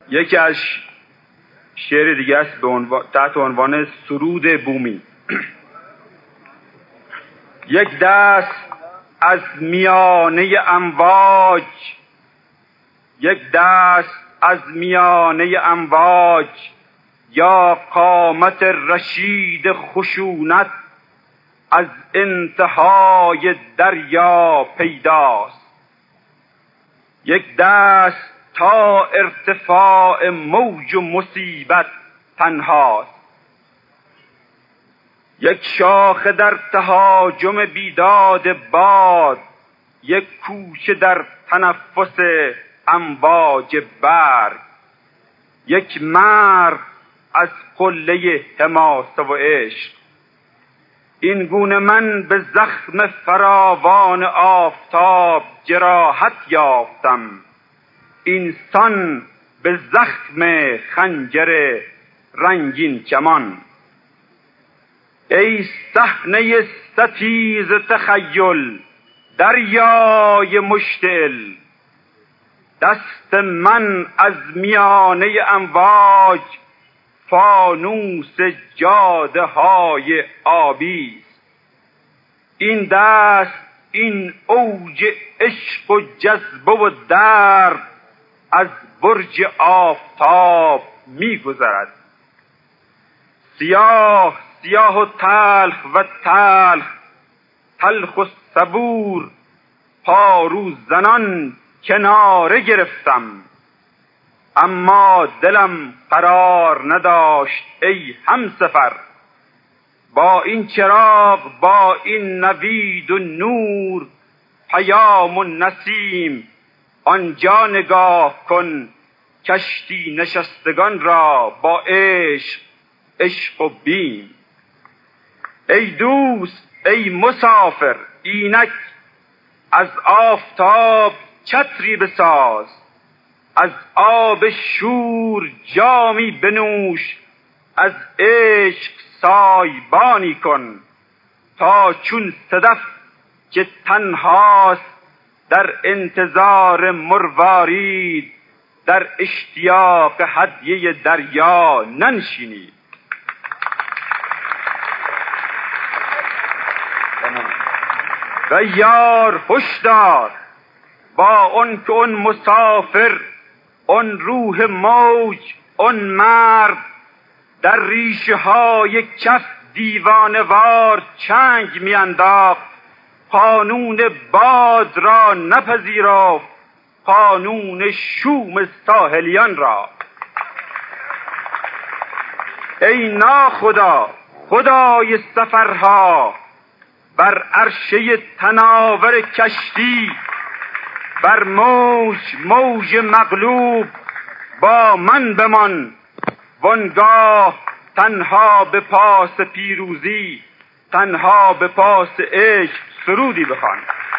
یکی از شعر دیگه است تحت عنوان سرود بومی. یک دست از میانه امواج، یک دست از میانه امواج، یا قامت رشید خشونت از انتهای دریا پیداست. یک دست تا ارتفاع موج و مصیبت تنهاست. یک شاخه در تهاجم بیداد باد، یک کوچه در تنفس امواج برگ، یک مرد از قله حماسه و عشق. این گونه من به زخم فراوان آفتاب جراحت یافتم، اینسان به زخم خنجر رنگین کمان. ای صحنه ستیز تخیل، دریای مشتعل، دست من از میانه امواج فانوس جاده های آبی است. این دست، این اوج عشق و جذبه و درد از برج آفتاب می گذرد. سیاه سیاه و تلخ و تلخ، تلخ و صبور، پارو زنان کناره گرفتم. اما دلم قرار نداشت ای همسفر، با این چراغ، با این نوید و نور، پیام و نسیم، آنجا نگاه کن کشتی نشستگان را با عشق، عشق و بیم. ای دوست، ای مسافر، اینک از آفتاب چتری بساز، از آب شور جامی بنوش، از عشق سایبانی کن، تا چون صدف که تنهاست در انتظار مروارید، در اشتیاق هدیه دریا ننشینی. و یار هشدار، با اون که اون مسافر، اون روح موج، اون مرد در ریشه های کف دیوانوار چنگ میانداخت، قانون باد را نپذیرفت، قانون شوم ساحلیان را. ای ناخدا، خدای سفرها، بر عرشه تناور کشتی، بر موج موج مغلوب با من بمان، وانگاه تنها به پاس پیروزی، تنها به پاس عشق سرودی بخوان.